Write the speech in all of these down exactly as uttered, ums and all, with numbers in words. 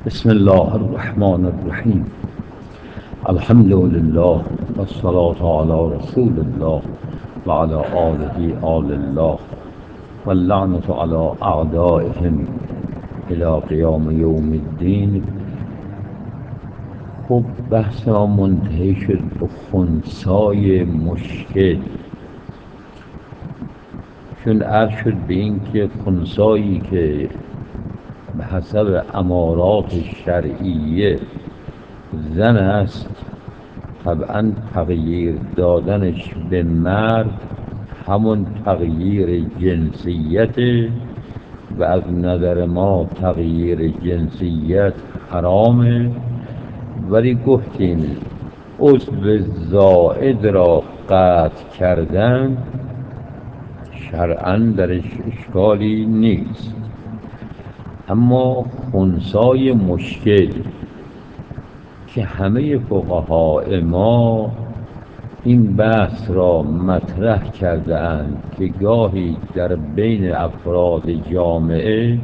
بسم الله الرحمن الرحیم. الحمد لله والصلاة على رسول الله وعلى آله آل الله واللعنة على أعدائهم إلى قیام یوم الدین. خب بحث ما منتهی شد به خنثای مشکل، چون عرض شد به این که خنثایی که به حسب امارات شرعیه زن است، طبعا تغییر دادنش به مرد همون تغییر جنسیت و از نظر ما تغییر جنسیت حرامه، ولی گفتیم عضو زائد را قطع کردن شرعاً درش اشکالی نیست. اما خنثای مشکل که همه فقهای ما این بحث را مطرح کرده اند که گاهی در بین افراد جامعه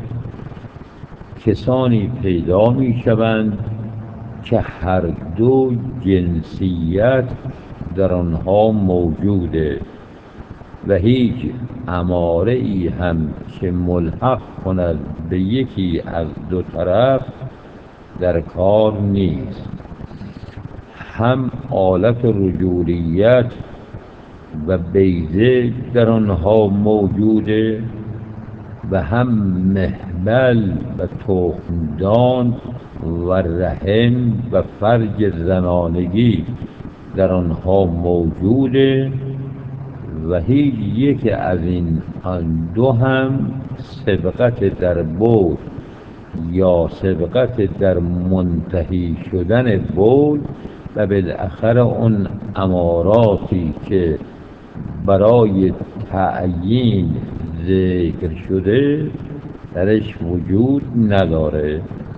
کسانی پیدا می شوند که هر دو جنسیت در آنها موجوده و هیچ اماره ای هم که ملحق کند به یکی از دو طرف در کار نیست. هم آلت رجولیت و بیضه در آنها موجوده و هم محبل و تخمدان و رحم و فرج زنانگی در آنها موجوده و هیچ یک از این آن دو هم سبقت در بول یا سبقت در منتهی شدن بول و بالاخره اون اماراتی که برای تعیین ذکر شده درش وجود نداره.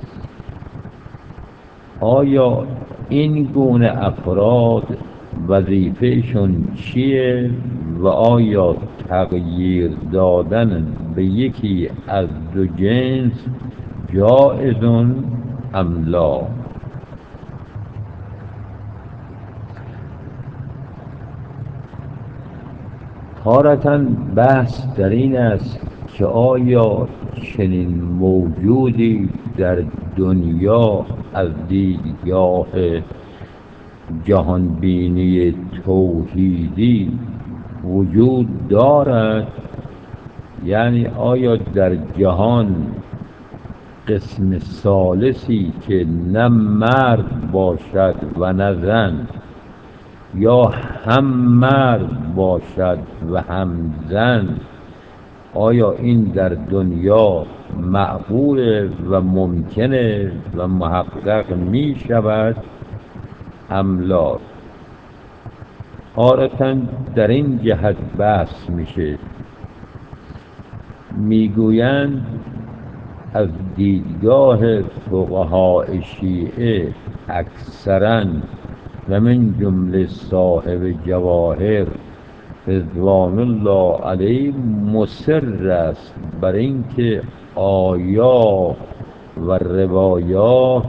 آیا این گونه افراد وظیفهشون چیه و آیا تغییر دادن به یکی از دو جنس جائزون ام لا؟ تارةً بحث در این است که آیا چنین موجودی در دنیا از دیدگاه جهانبینی توحیدی وجود دارد؟ یعنی آیا در جهان قسم ثالثی که نه مرد باشد و نه زن، یا هم مرد باشد و هم زن، آیا این در دنیا معقول و ممکنه و محقق می شود ام لا؟ تارةً در این جهت بحث میشه، میگویند از دیدگاه فقهای شیعه اکثراً و من جمله صاحب جواهر رضوان الله علیه مصر است بر اینکه آیات و روایات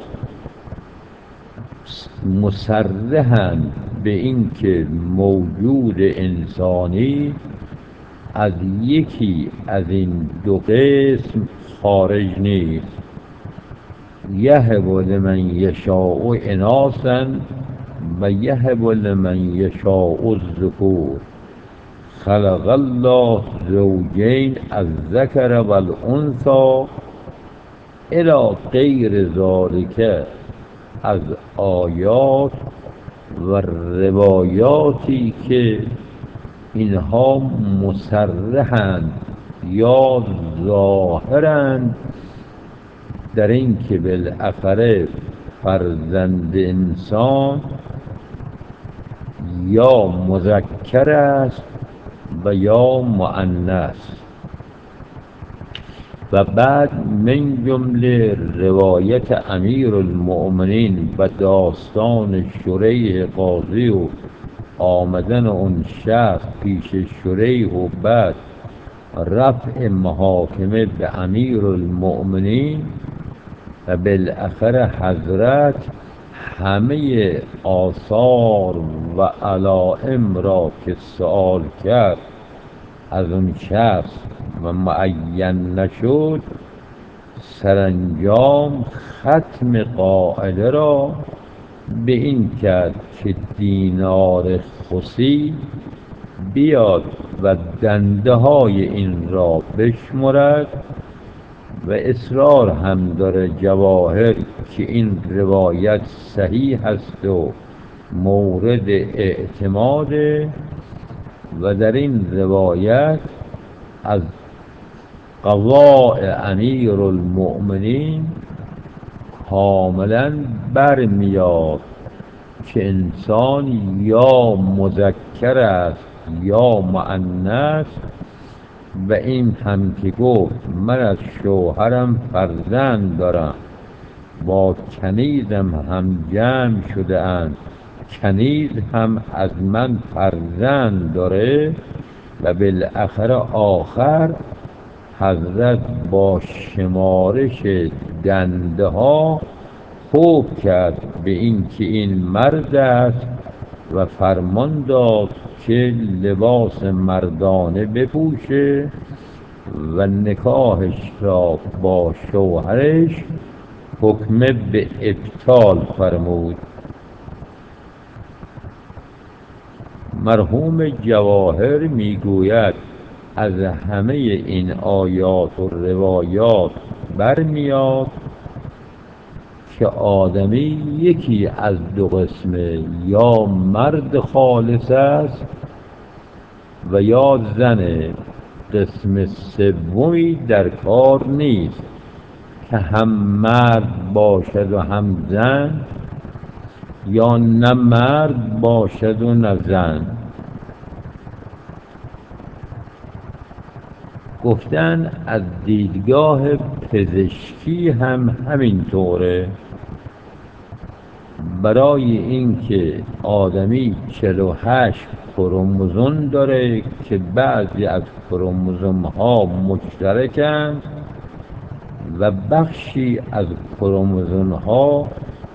مصرحند به اینکه موجود انسانی از یکی از این دو قسم خارج نیست. یهب لمن یشاء اناثا و یهب لمن یشاء الذکور. خلق الله زوجین الذکر و الانثی الی غیر ذلک از آیات و روایاتی که اینها مصرحند یا ظاهرند در این که بالاخره فرزند انسان یا مذکر است و یا مؤنث. و بعد من جمله روایت امیر المؤمنین و داستان شریح قاضی و آمدن اون شخص پیش شریح و بعد رفع محاکمه به امیر المؤمنین و بالاخره حضرت همه آثار و علائم را که سؤال کرد از اون شخص و معین نشد، سرانجام ختم قاعده را به این کرد که دینار خسی بیاد و دنده های این را بشمرد. و اصرار هم داره جواهر که این روایت صحیح هست و مورد اعتماده، و در این روایت از قضاء امیر المؤمنین کاملا برمیاد که انسان یا مذکر است یا مؤنث. و این هم که گفت من از شوهرم فرزند دارم، با کنیزم هم جمع شده اند، کنیز هم از من فرزند داره. و بالاخره آخر حضرت با شمارش دنده ها حکم کرد به این که این مرد است و فرمان داد که لباس مردانه بپوشه و نکاحش را با شوهرش حکم به ابطال فرمود. مرحوم جواهر میگوید از همه این آیات و روایات برمیاد که آدمی یکی از دو قسمه، یا مرد خالص است و یا زن. قسم سومی در کار نیست که هم مرد باشد و هم زن، یا نه مرد باشد و نه زن. گفتن از دیدگاه پزشکی هم همین طوره. برای اینکه آدمی چهل و هشت کروموزوم داره که بعضی از کروموزوم ها مشترکند و بخشی از کروموزوم ها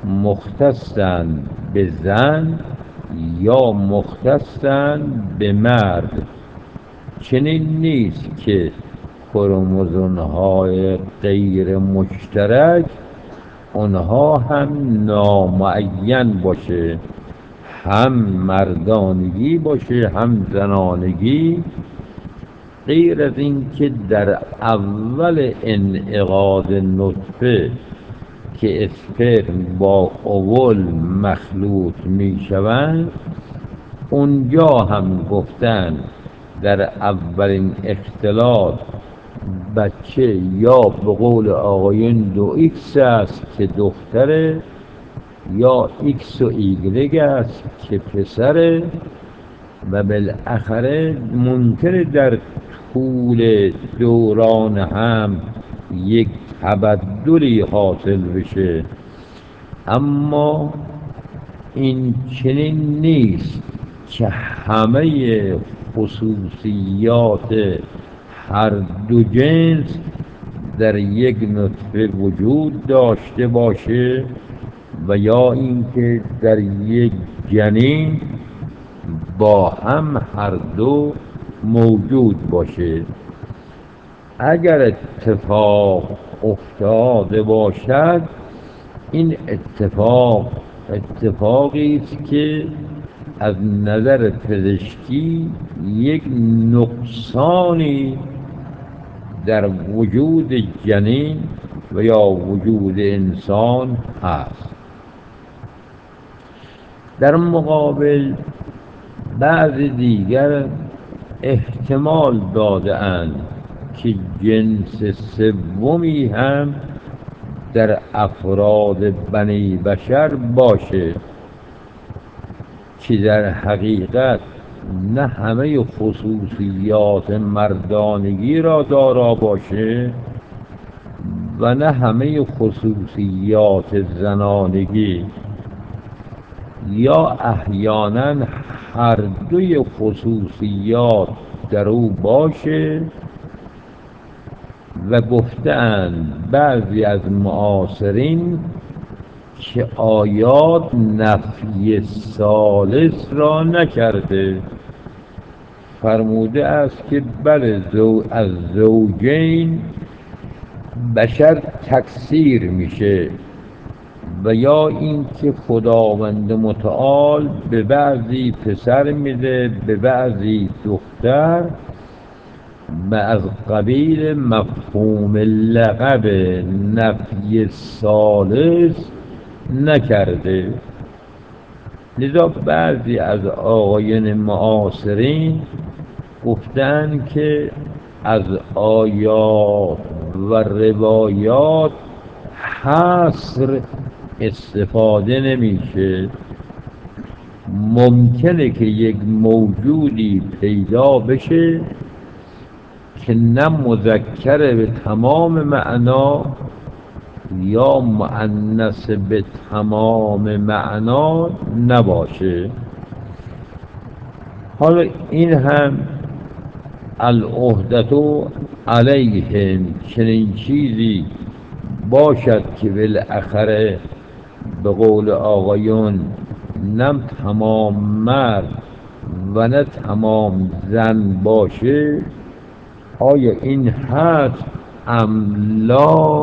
مختصند به زن یا مختصند به مرد. چنین نیست که کروموزوم های غیر مشترک اونها هم نامعین باشه، هم مردانگی باشه هم زنانگی. غیر از این که در اول انعقاد نطفه که اسپرم با اوول مخلوط می شوند، اونجا هم گفتن در اولین اختلاط بچه یا به قول آقایون دو ایکس است که دختره، یا ایکس و ایگرگ است که پسره. و بالاخره ممکنه در طول دوران هم یک تبدلی حاصل بشه، اما این چنین نیست که همه خصوصیات هر دو جنس در یک نطفه وجود داشته باشه و یا اینکه در یک جنین با هم هر دو موجود باشه. اگر اتفاق افتاده باشد، این اتفاق اتفاقی است که از نظر پزشکی یک نقصانی در وجود جنین و یا وجود انسان هست. در مقابل بعض دیگر احتمال داده اند که جنس سومی هم در افراد بنی بشر باشه که در حقیقت نه همه خصوصیات مردانگی را دارا باشه و نه همه خصوصیات زنانگی، یا احیانا هر دوی خصوصیات در او باشه و گفتند بعضی از معاصرین که آیات نفی ثالث را نکرده. فرموده است که بله، زو از زوجین بشر تکثیر میشه و یا اینکه خداوند متعال به بعضی پسر میده به بعضی دختر و از قبیل مفهوم لقب نفی ثالث نکرده. لذا بعضی از آقایان معاصرین گفتن که از آیات و روایات حصر استفاده نمیشه. ممکنه که یک موجودی پیدا بشه که نه مذکر به تمام معنا یا مؤنث به تمام معنا نباشه. حالا این هم العهدة علیهم، چنین چیزی باشد که بالاخره به قول آقایون نه تمام مرد و نه تمام زن باشه. آیا این هست املا؟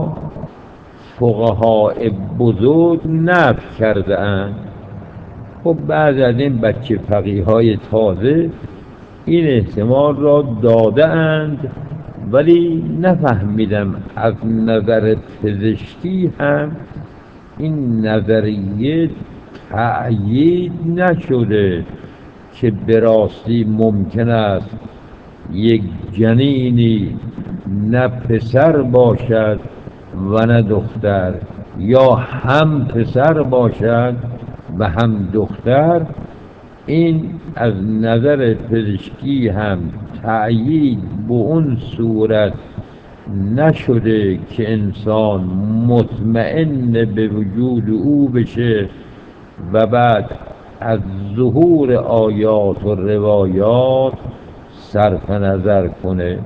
فقهای بزرگ نفی کرده اند. خب بعد از این بچه فقیه های تازه این احتمال را داده اند، ولی نفهمیدم از نظر پزشکی هم این نظریه تأیید نشده که به راستی ممکن است یک جنینی نه پسر باشد و نه دختر، یا هم پسر باشد و هم دختر. این از نظر پزشکی هم تأیید به اون صورت نشده که انسان مطمئن به وجود او بشه و بعد از ظهور آیات و روایات صرف نظر کنه.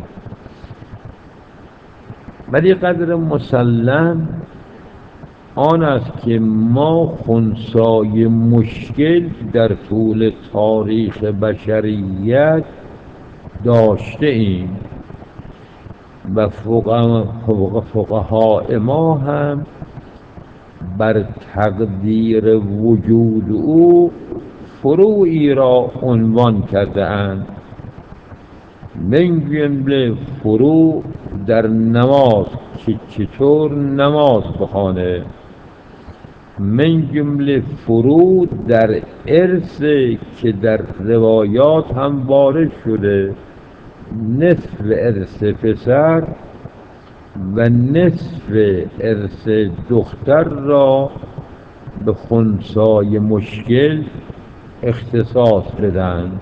ولی قدر مسلم آن است که ما خنثای مشکل در طول تاریخ بشریت داشته ایم و فقهای ما هم بر تقدیر وجود او فروعی را عنوان کرده اند. من جمله فروع در نماز که چطور نماز بخوانه، من جمله فروع در ارث که در روایات هم وارد شده، نصف ارث پسر و نصف ارث دختر را به خنثای مشکل اختصاص بدن.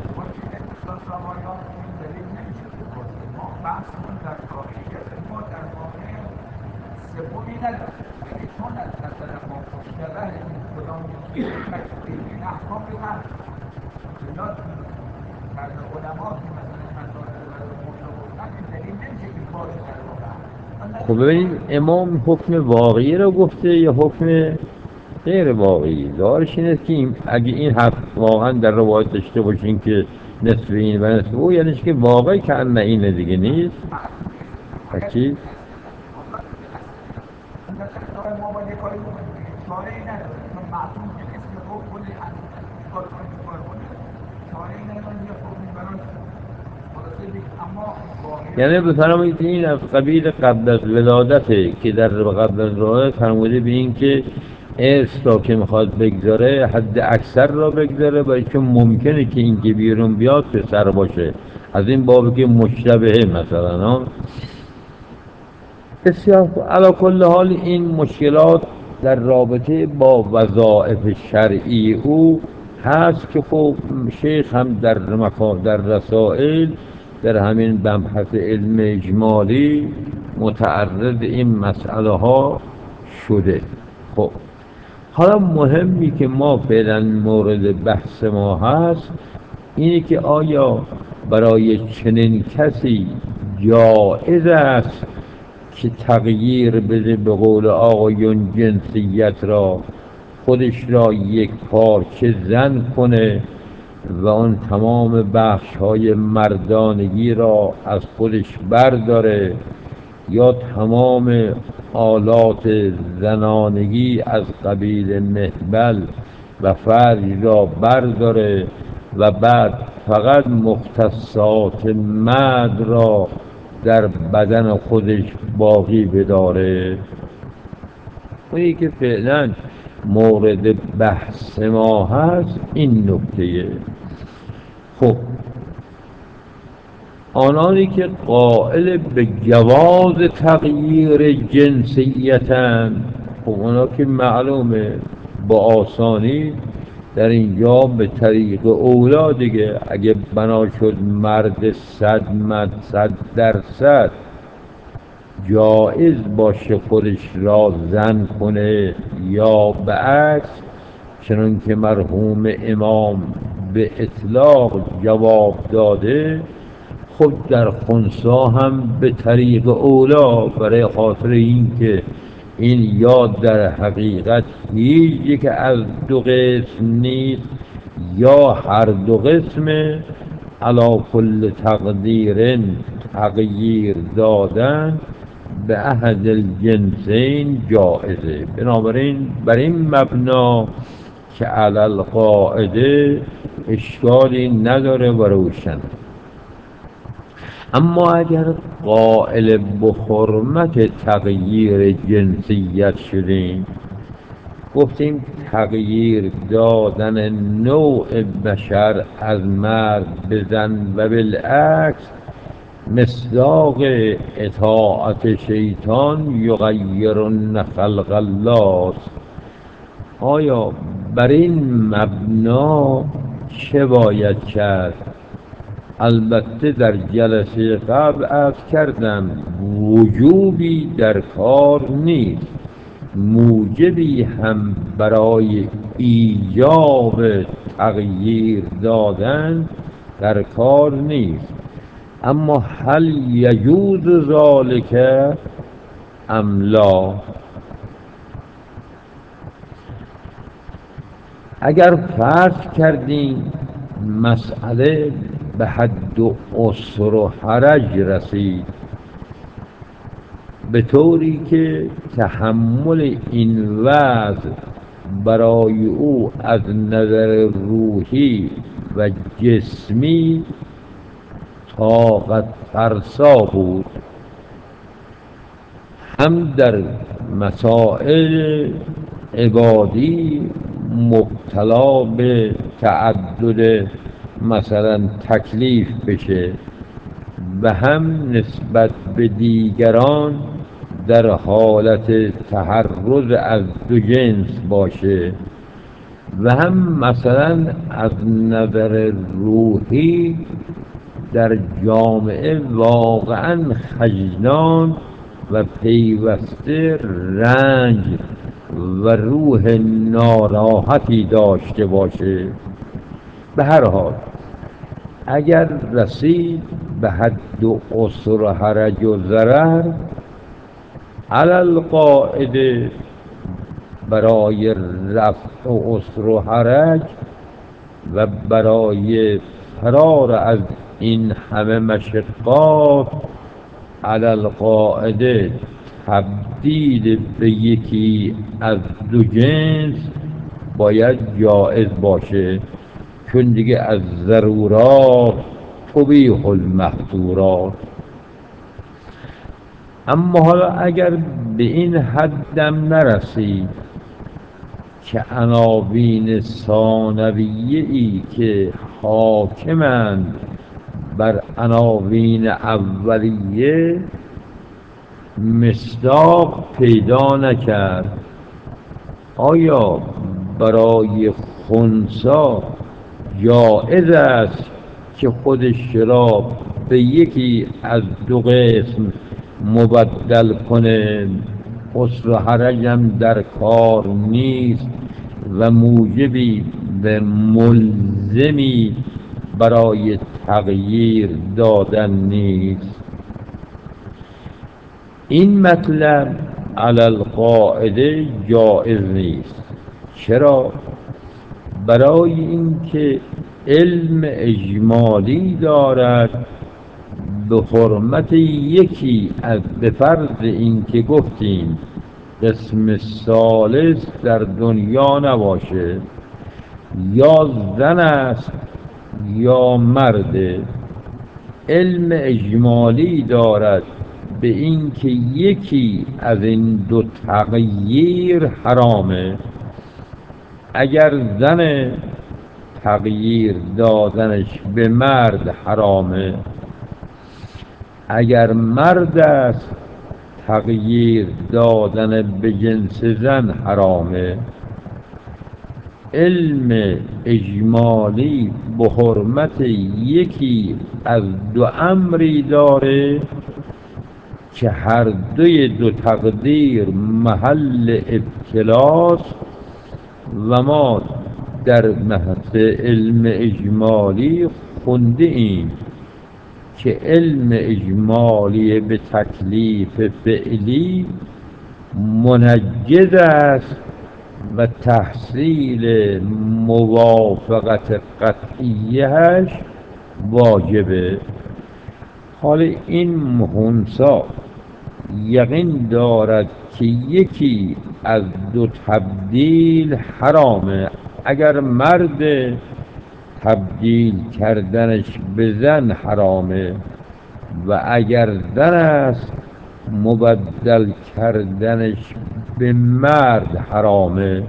خب ببینید امام حکم واقعی رو گفته یا حکم غیر واقعی؟ دارش اینه که اگه این حق واقعا در روایت داشته باشین که نصف این و نصف او، یعنی که واقعی که انه اینه دیگه نیست. چی؟ یعنی بفرمایید این از قبیل قبل از ولادته که در قبل از ولادت فرموده به این که ارث را که میخواد بگذاره حد اکثر را بگذاره، برای که ممکنه که این که بیرون بیاد پسر باشه. از این بابی که مشتبهه مثلا ها. بسیار علی کل حال این مشکلات در رابطه با وظایف شرعی او هست که خب شیخ هم در مکان در رسائل در همین مبحث علم اجمالی متعرض این مسئله ها شده. خب حالا مهمی که ما فعلا مورد بحث ما هست اینه که آیا برای چنین کسی جایز است که تغییر بده به قول آقایون جنسیت را، خودش را یک پارچه زن کنه و اون تمام بخش های مردانگی را از خودش برداره، یا تمام آلات زنانگی از قبیل محبل و فرج را برداره و بعد فقط مختصات مرد را در بدن خودش باقی بداره. اونی که فعلا مورد بحث ما هست این نکته. خب آنانی که قائل به جواز تغییر جنسیتند، خب اونا که معلومه با آسانی در اینجا به طریق اولا دیگه، اگه بنا شد مرد صد مرد صد درصد جایز باشه خودش را زن کنه یا به عکس، چنان که مرحوم امام به اطلاق جواب داده، خب در خنثی هم به طریق اولا، برای خاطر اینکه این یا در حقیقت هیچ یک از دو قسم نیست یا هر دو قسمه، علی کل تقدیر تغییر دادن به احد الجنسین جائزه. بنابراین بر این مبنا که علی القاعده اشکالی نداره و روشن. اما اگر قائل به حرمت تغییر جنسیت شدیم، گفتیم تغییر دادن نوع بشر از مرد به زن و بالعکس مصداق اطاعت شیطان یغیرن خلق الله. آیا بر این مبنا چه باید کرد؟ البته در جلسه قبل عرض کردم وجوبی در کار نیست، موجبی هم برای ایجاب تغییر دادن در کار نیست. اما هل یجوز ذالک ام لا؟ اگر فرض کردیم مسئله به حد و عسر و حرج رسید، به طوری که تحمل این وضع برای او از نظر روحی و جسمی طاقت فرسا بود، هم در مسائل عبادی مبتلا به تعدد مثلا تکلیف بشه و هم نسبت به دیگران در حالت تحرز از دو جنس باشه و هم مثلا از نظر روحی در جامعه واقعا خجلان و پیوسته رنج و روح ناراحتی داشته باشه. به هر حال اگر رسید به حد و عسر و حرج و ضرر، علی القاعده برای رفع و عسر و حرج و برای فرار از این همه مشقات، علی القاعده تبدیل به یکی از دو جنس باید جائز باشه، چون دیگه از ضرورات تبیح المحظورات. اما حالا اگر به این حدم نرسید که عناوین ثانویه ای که حاکمند بر عناوین اولیه مصداق پیدا نکرد، آیا برای خنثی جائز است که خودش را به یکی از دو قسم مبدل کنه؟ عسر و حرج هم در کار نیست و موجبی به ملزمی برای تغییر دادن نیست. این مطلب علی القاعده جایز نیست. چرا؟ برای اینکه علم اجمالی دارد به حرمت یکی از، به فرض اینکه گفتیم قسم ثالث در دنیا نباشه، یا زن است یا مرد، علم اجمالی دارد به اینکه یکی از این دو تغییر حرامه. اگر زن، تغییر دادنش به مرد حرامه. اگر مرد است، تغییر دادن به جنس زن حرامه. علم اجمالی به حرمت یکی از دو امری داره که هر دوی دو تقدیر محل ابتلاست و ما در بحث علم اجمالی خونده ایم که علم اجمالی به تکلیف فعلی منجز است و تحصیل موافقت قطعیهش واجبه. حال این مهنسا یقین دارد که یکی از دو تبدیل حرامه. اگر مرد، تبدیل کردنش به زن حرامه، و اگر زن است، مبدل کردنش به مرد حرامه.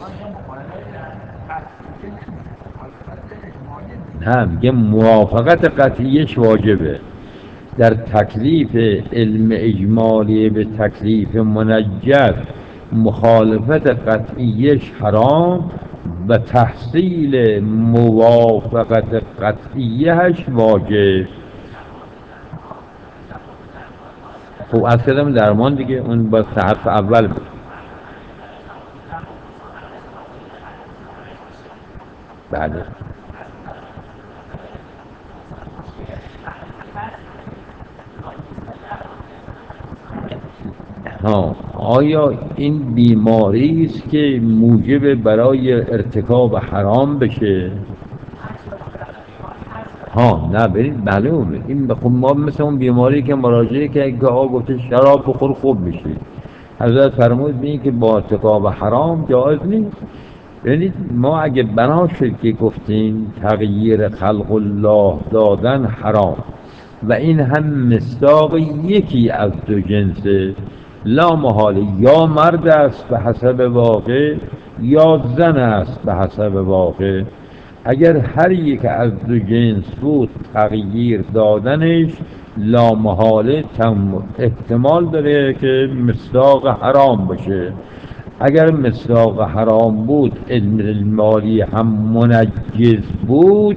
نه، میگه موافقت قطعیش واجبه. در تکلیف علم اجمالی به تکلیف منجز مخالفت قطعیش حرام و تحصیل موافقت قطعیش واجب. خب از کدام درمان دیگه، اون با حرف اول بود. بله. ها، آیا این بیماری است که موجب برای ارتکاب حرام بشه؟ ها نه، برید معلومه این بخون. ما مثل اون بیماری که مراجعه که که آقا گفته شراب بخور خوب میشی، حضرت فرمود بین که با ارتکاب حرام جایز نیست. ببینید ما اگه بنا شد که گفتیم تغییر خلق الله دادن حرام و این هم مصداق یکی از دو جنسه، لا محاله یا مرد است به حسب واقع یا زن است به حسب واقع. اگر هر یک از دو جنس بود، تغییر دادنش لا محاله احتمال داره که مصداق حرام باشه. اگر مصداق حرام بود، علم المالی هم منجز بود،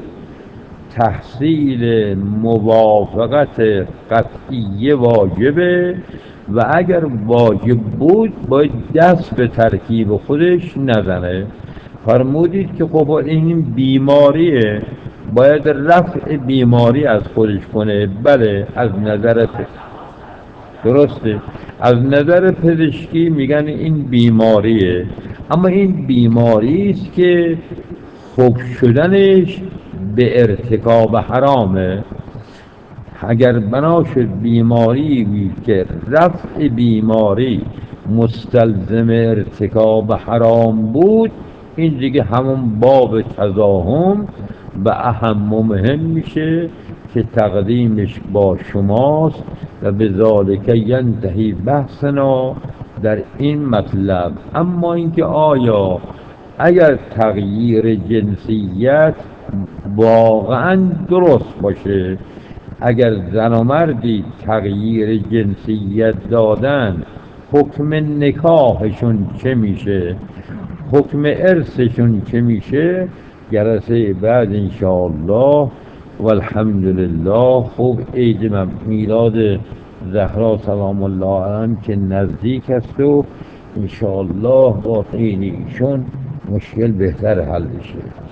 تحصیل موافقت قطعیه واجبه. و اگر واجب بود باید دست به ترکیب خودش نزنه. فرمودید که خب این بیماریه، باید رفع بیماری از خودش کنه. بله، از نظر درسته، از نظر پزشکی میگن این بیماریه، اما این بیماری است که خوب شدنش به ارتکاب حرامه. اگر بنا شد بیماری بی که رفع بیماری مستلزم ارتکاب حرام بود، این دیگه همون باب تضاهم و اهم و مهم میشه که تقدیمش با شماست و به ذالک ینتهی بحثنا در این مطلب. اما اینکه آیا اگر تغییر جنسیت واقعا درست باشه، اگر زن و مردی تغییر جنسیت دادن، حکم نکاحشون چه میشه، حکم ارثشون چه میشه، جلسه بعد انشاءالله. و الحمدلله. خوب عید میلاد زهرا سلام الله علیها که نزدیک است و انشاءالله با عید ایشون مشکل بهتر حل بشه.